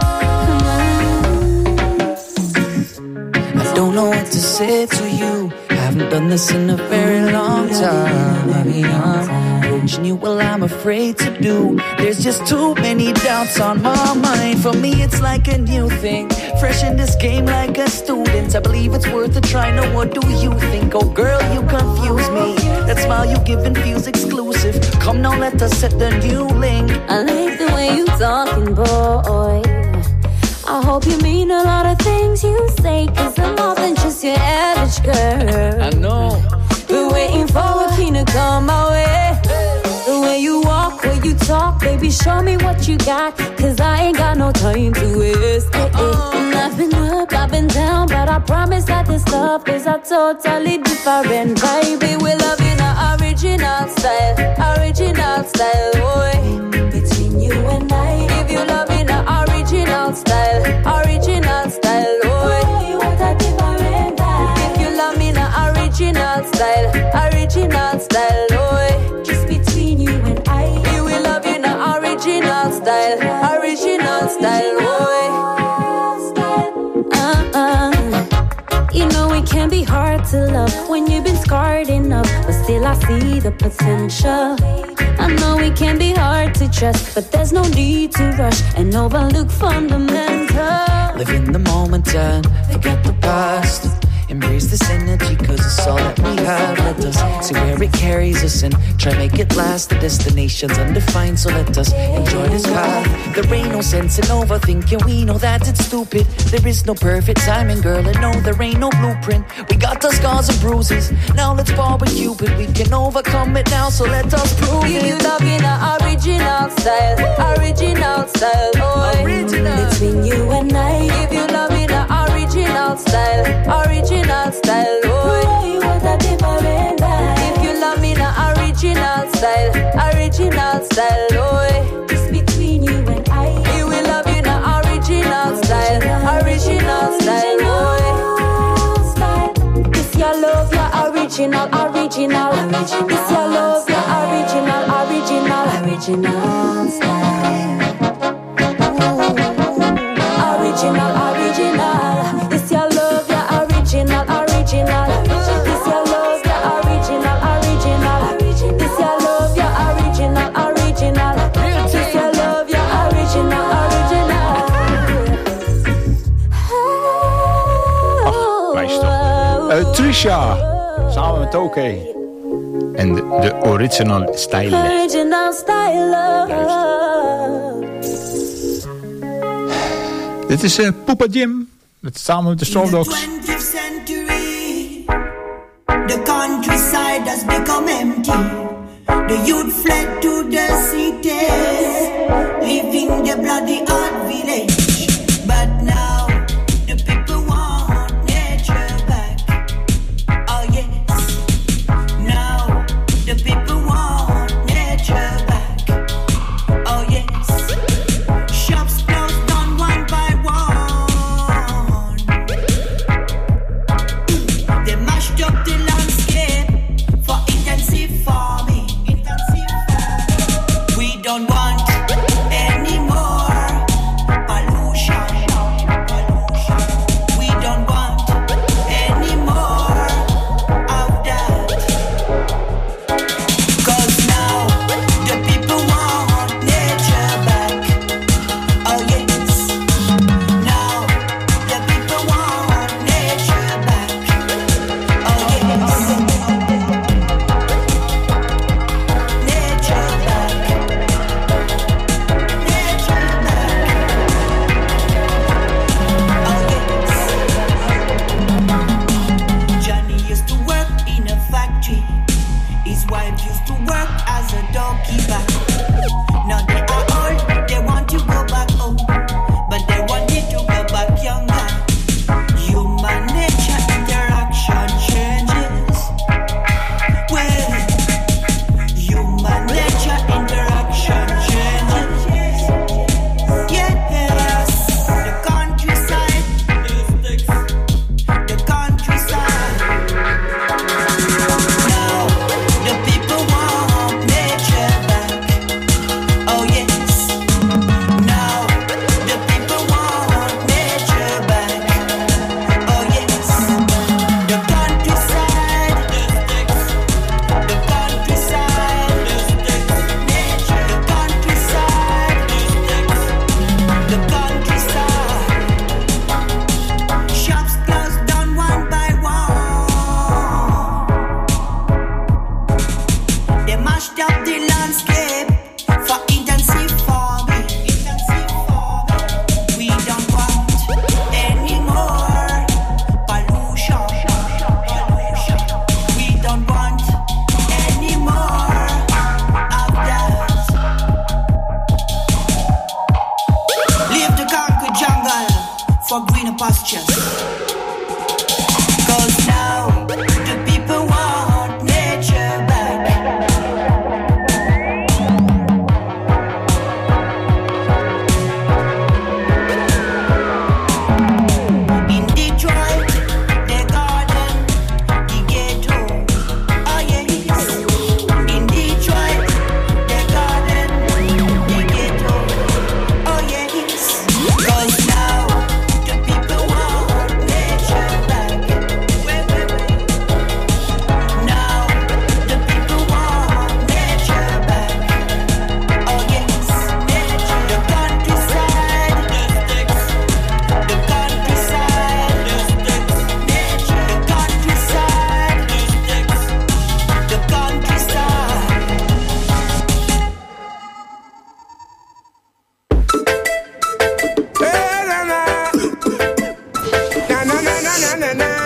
I don't know what to say to you. I haven't done this in a very long time. Maybe I'm you, well, I'm afraid to do. There's just too many doubts on my mind. For me, it's like a new thing. Fresh in this game like a student. I believe it's worth a try. Now, what do you think? Oh, girl, you confuse me. That smile you give and feels exclusive. Come now, let us set the new link. I like the way you talking, boy. I hope you mean a lot of things you say, cause I'm more than just your average girl. I know. Been waiting for a king to come my way. The way you walk, way you talk, baby, show me what you got, cause I ain't got no time to waste. Hey, hey. And I've been up, I've been down, but I promise that this love is a totally different vibe. We're loving our original style, original style, boy. Between you and I, if you loving our original style, original style, boy. You want a different vibe. If you love me now, original style, original style, boy. Just between you and I, we will love you now, original style, original style, boy. Uh-uh. You know it can be hard to love when you've been scarred enough, but still I see the potential. I know it can be hard to trust, but there's no need to rush and overlook fundamental. Live in the moment and forget the past. Embrace this energy, cause it's all that we have. Let us see where it carries us and try make it last. The destination's undefined, so let us enjoy this path. There ain't no sense in overthinking, we know that it's stupid. There is no perfect timing, girl, and no, there ain't no blueprint. We got the scars and bruises, now let's barbecue it. We can overcome it now, so let us prove you it. You love in our original style, original style, boy. Original. Between you and I, if you love in our original style, original style, boy. You want a different vibe. If you love me now, original style, original style, boy. It's between you and I. We will love you now, original style, original style, boy. This your love, your original, original. This your love, your original, original, original style. Original, original. This your love, your original, original. This your love, your original, original. This your love, your original, original. This your love, your original, original. Ach, wijs toch. Uh, Trisha, samen met Oké. En de, de original style. Original style. Dit is uh, Poopa Jim. Met, samen met de Storm Dogs. The countryside has become empty. The youth fled to the cities, leaving the bloody hard village. But now the people want nature back. Oh yes. Now the people want nature back. Oh yes. Shops closed down one by one. They mashed up the landscape for intensive farming. Intensive farming. We don't want any more pollution. for greener pastures. Cause now the people want nature back. In Detroit, the garden, the ghetto. Oh yes. In Detroit, the garden, the ghetto. Oh yes. Cause now the people want nature back. Wait, wait, wait. Now the people want nature back. Oh yes, nature. The countryside, the sticks. The countryside, the sticks. Nature. The countryside, the sticks. The countryside. Hey, na, na. Na, na, na, na, na, na, na.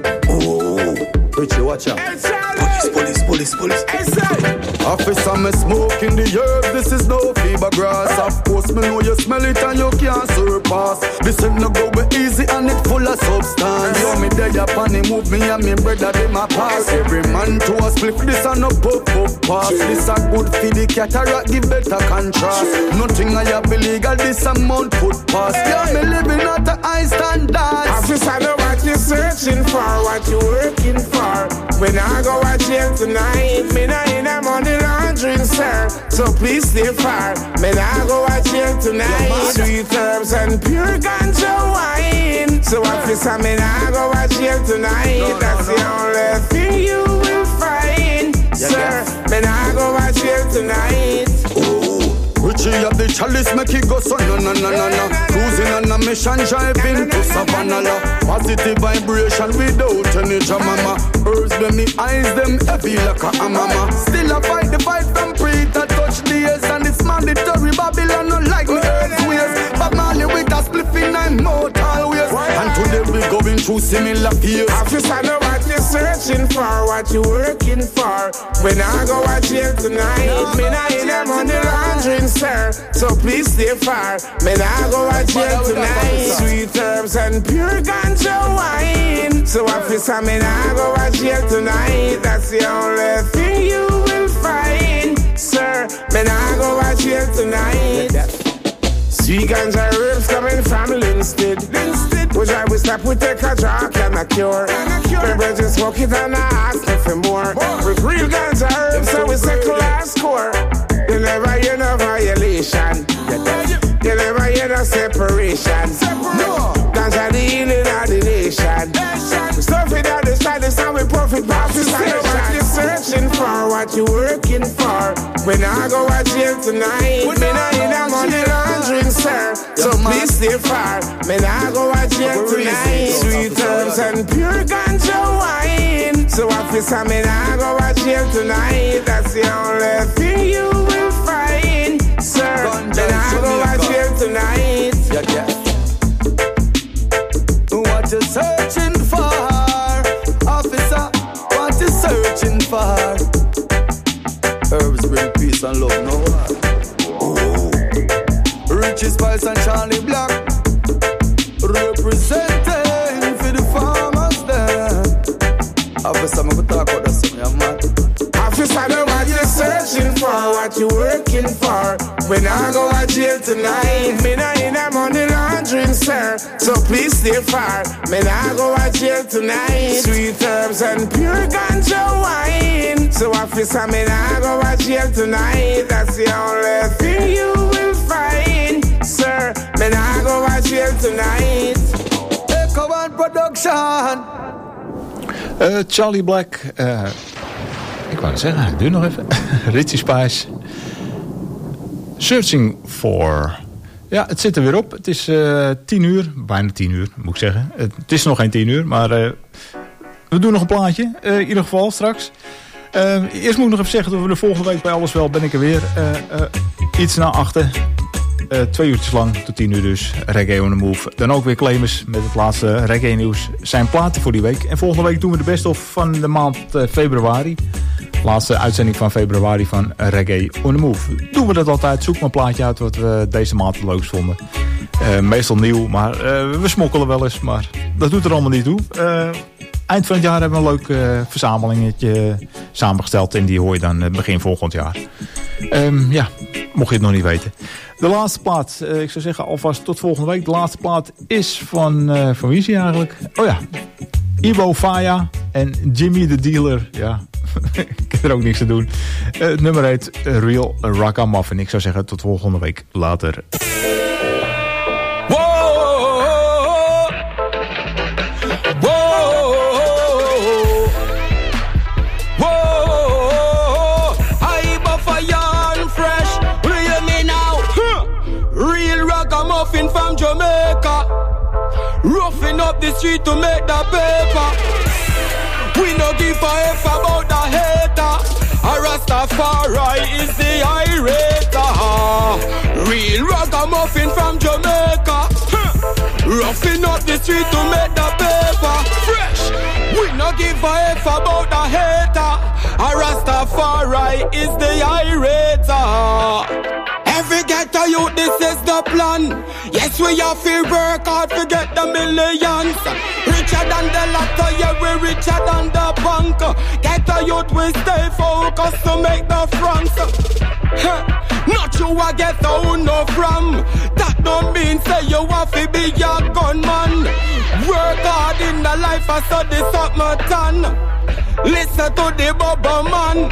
Oh, Richie, watch out. Hey, Charlie. Police, police, police. Hey, say. Officer, me smoking the herb, this is no fever grass. Of course, me know you smell it and you can't surpass. This ain't no go be easy and it full of substance. You me there upon the move, me and me brother them a pass. Every man to a split, this a no puff puff pass. This a good for the cataract, give better contrast. Nothing I have illegal, this amount foot pass. Yeah, me living at the high standards. Officer, know what you're searching for, what you working for. When I go out jail tonight, me not in a money laundering, sir. So please stay far. Me not go out jail tonight. Sweet herbs and pure ganja wine. So officer, me not go out jail tonight. No, That's no, the no. only thing you will find, yeah, sir. Yeah. Me not go out jail tonight. Richie have the chalice, make it go so na na na na na. Cruising on a mission, driving to Savannah. Positive vibration without any drama. Herbs when me eyes them heavy like a hammer. Still I fight the fight from pre to touch the ears, and it's mandatory. Babylon no like me earth ways. But Marley with a spliff in I'm mortal ways. And today we going through similar fears. Officer, know what you're searching for, what you working for. When I go out jail tonight, me not in a money laundering, sir. So please stay far. Me not go out jail tonight. Sweet herbs and pure ganja wine. So officer, me not go out jail tonight. That's the only thing you will find, sir. Me not go out jail tonight. Sweet ganja herbs coming from Linstead. Linstead. Which I will stop, we take a drug and a cure. My brother smoke it and I ask for more. With real ganja herbs, so we say class score. You never hear no violation. You never hear no separation. No, ganja the healing of the nation. We stuff it out the status and we profit past the station. What you searching for, what you working for. When I go out jail tonight, me not in a money laundering, sir. So please stay far. Me not go out jail tonight. Sweet herbs and pure ganja wine. So officer, me not go out jail tonight. That's the only thing you will find, sir. Me not go out jail tonight. Yeah, yeah. What you searching for, officer? What you searching for? Herbs bring peace and love, no? Oh. Richie Spice and Charlie Black representing for the farmers there. Officer, I'm gonna talk about that something, yeah, man. Officer, know what you're searching for, what you working for. When I go out jail tonight, me not in a money laundering, sir. So please stay far. Me not go out jail tonight. Sweet herbs and pure ganja wine. So officer, me not go out jail tonight. That's the only thing you will find, sir. Me not go out jail tonight. Echo and production. Uh, Charlie Black. Uh, ik wou het zeggen, ik doe nog even. Richie Spice. Searching for. Ja, het zit er weer op. Het is uh, tien uur. Bijna tien uur, moet ik zeggen. Het, het is nog geen tien uur, maar uh, we doen nog een plaatje. Uh, in ieder geval straks. Uh, eerst moet ik nog even zeggen dat we de volgende week bij Alles Wel ben ik er weer. Uh, uh, iets na achter. Uh, twee uurtjes lang, tot tien uur dus. Reggae on the Move. Dan ook weer Clemens met het laatste reggae nieuws. Zijn platen voor die week. En volgende week doen we de best of van de maand uh, februari. Laatste uitzending van februari van Reggae on the Move. Doen we dat altijd. Zoek maar een plaatje uit wat we deze maand het leukst vonden. Uh, meestal nieuw, maar uh, we smokkelen wel eens. Maar dat doet er allemaal niet toe. Uh, eind van het jaar hebben we een leuk uh, verzamelingetje samengesteld. En die hoor je dan uh, begin volgend jaar. Um, ja, mocht je het nog niet weten. De laatste plaat, uh, ik zou zeggen alvast tot volgende week. De laatste plaat is van, uh, van wie is die eigenlijk? Oh ja, Ibo Faya en Jimmy the Dealer. Ja, ik heb er ook niks te doen. Uh, het nummer heet Real Ragamuffin. Ik zou zeggen tot volgende week later. From Jamaica, roughing up the street to make the paper. We no give a F about the hater. A Rastafari is the irata. Real ragamuffin from Jamaica, roughing up the street to make the paper. Fresh, we no give a F about the hater. A Rastafari is the irata. Every ghetto youth, this is the plan. Yes, we have to work hard to get the millions. Richer than the lotto, yeah, we richer than the bank. Ghetto youth, we stay focused to make the francs. Not you a ghetto no from. That don't mean say you have to be a gunman. Work hard in the life, I study something. Listen to the bubble man.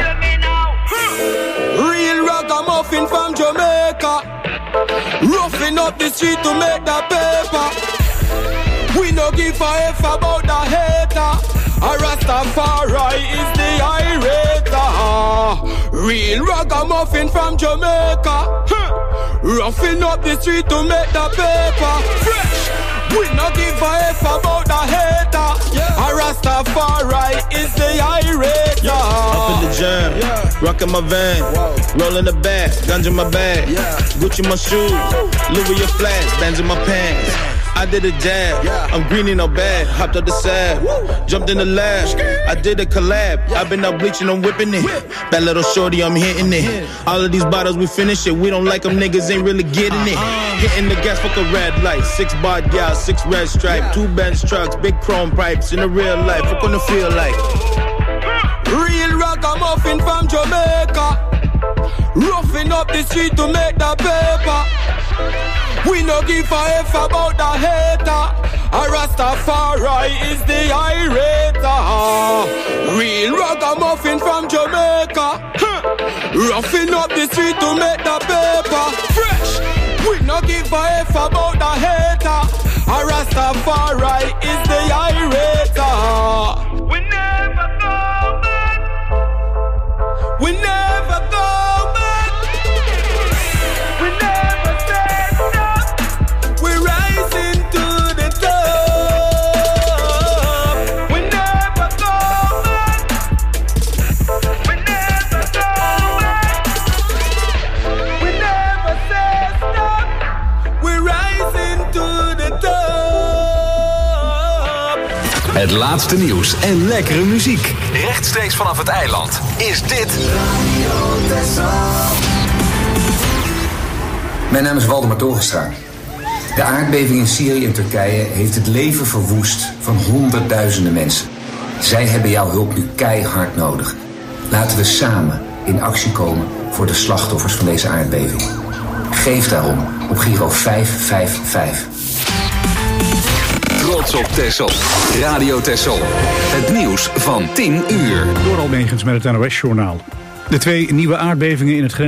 Real ragamuffin from Jamaica, roughing up the street to make the paper. We no give a F about the hater. A Rastafari is the irata. Real ragamuffin from Jamaica, roughing up the street to make the paper. Fresh, we no give a F about the hater. A Rastafari is the irata. Yeah, up in the jam, yeah. Rockin' my van, whoa. Rollin' the bag, ganja in my bag, yeah. Gucci my shoes, Louis your flats, bands in my pants. I did a dab, yeah. I'm greening no bad, hopped up the sab, woo. Jumped in the lab, I did a collab, yeah. I've been out bleaching, I'm whipping it, Whip. That little shorty, I'm hitting it, Hit. All of these bottles, we finish it, we don't like them, niggas ain't really getting uh-uh. it, hitting the gas, fuck a red light, six bar gal, six red stripe, yeah. Two Benz trucks, big chrome pipes, in the real life, what gonna feel like? Real ragamuffin from Jamaica, roughing up the street to make the paper. We no give a F about the hater. A Rastafari is the irata. Real ragamuffin from Jamaica, roughing up the street to make the paper. Fresh, we no give a F about the hater. A Rastafari is the irata. We never go back. We never go back. We never say stop. We're rising to the top. We never go back. We never go back. We never say stop. We're rising to the top. Het laatste nieuws en lekkere muziek. Rechtstreeks vanaf het eiland. Is dit Radio Tessel. Mijn naam is Waldemar Torenstra. De aardbeving in Syrië en Turkije heeft het leven verwoest van honderdduizenden mensen. Zij hebben jouw hulp nu keihard nodig. Laten we samen in actie komen voor de slachtoffers van deze aardbeving. Geef daarom op Giro vijf vijf vijf. Trots op Tessel. Radio Tessel. Het nieuws van tien uur. Door Almegens met het N O S-journaal. De twee nieuwe aardbevingen in het grens